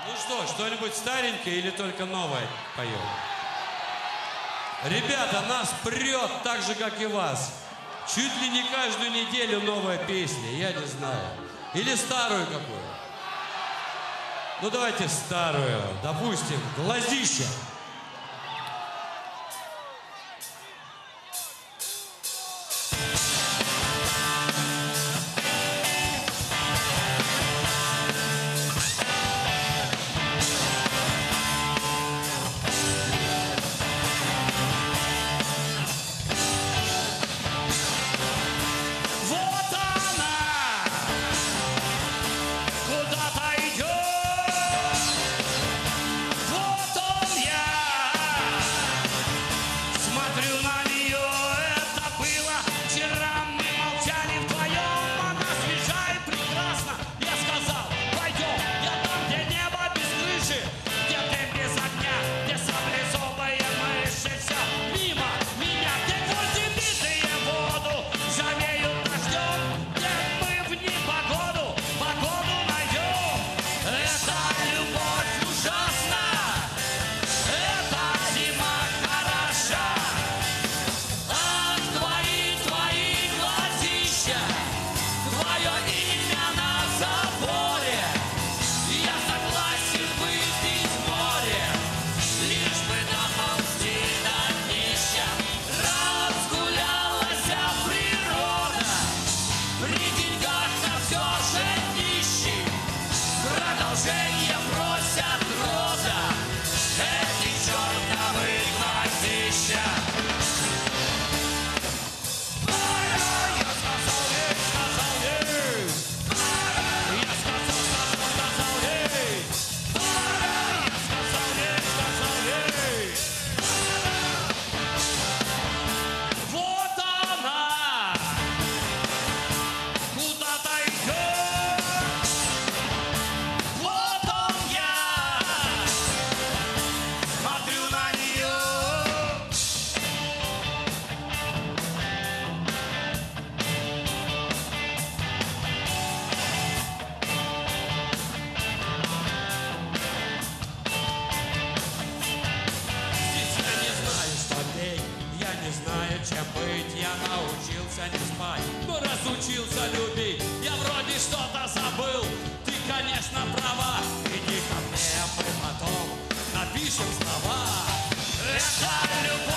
Ну что, что-нибудь старенькое или только новое поем? Ребята, нас прет так же, как и вас. Чуть ли не каждую неделю новая песня, я не знаю. Или старую какую? Ну давайте старую, допустим, «Глазища». Чем быть, я научился не спать, но разучился любить. Я вроде что-то забыл, ты, конечно, права. Иди ко мне, мы потом напишем слова. Это любовь.